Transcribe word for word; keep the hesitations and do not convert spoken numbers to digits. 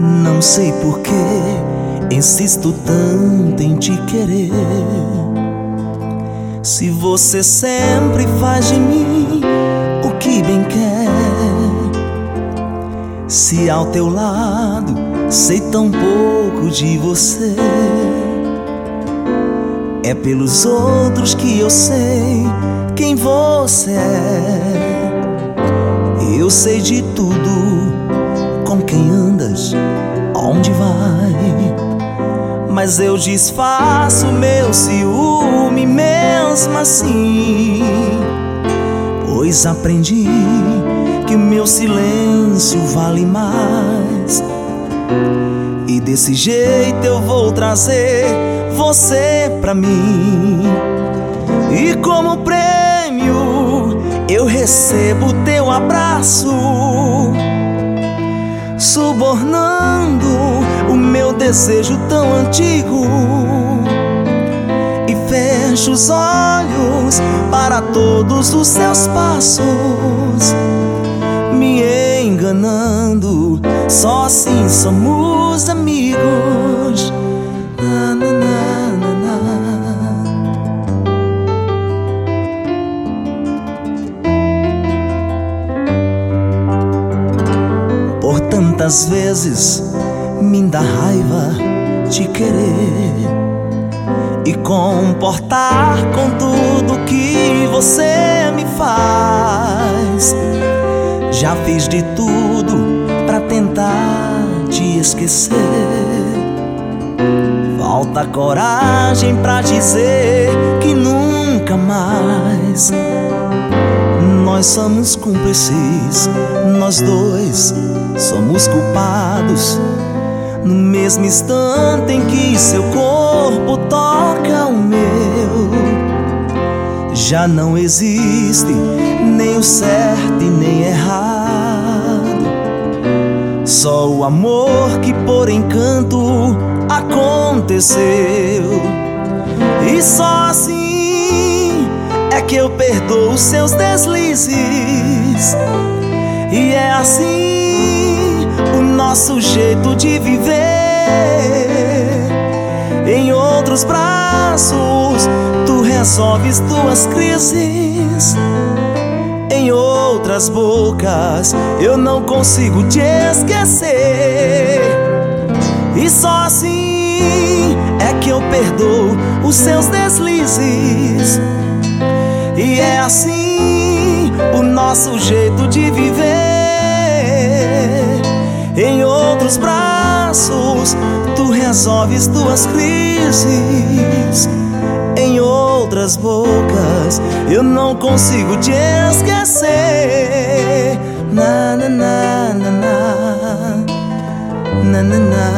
Não sei por que insisto tanto em te querer, se você sempre faz de mim o que bem quer. Se ao teu lado sei tão pouco de você, é pelos outros que eu sei quem você é. Eu sei de tudo, com quem andas, onde vai, mas eu disfarço meu ciúme mesmo assim, pois aprendi que meu silêncio vale mais, e desse jeito eu vou trazer você pra mim. E como prêmio eu recebo teu abraço, subornando o meu desejo tão antigo, e fecho os olhos para todos os seus passos, me enganando. Só assim somos amigos. Na, na, na, na, na. Por tantas vezes me dá raiva te querer e comportar com tudo que você me faz. Já fiz de tudo pra tentar te esquecer, falta coragem pra dizer que nunca mais. Nós somos cúmplices, nós dois somos culpados. No mesmo instante em que seu corpo toca o meu, já não existe nem o certo e nem errado, só o amor que por encanto aconteceu. E só assim é que eu perdoo os seus deslizes, e é assim o nosso jeito de viver. Em outros braços tu resolves tuas crises, em outras bocas eu não consigo te esquecer. E só assim é que eu perdoo os seus deslizes, e é assim o nosso jeito de viver. Em outros braços tu resolves tuas crises, em outras bocas eu não consigo te esquecer. Na na na na na na na na.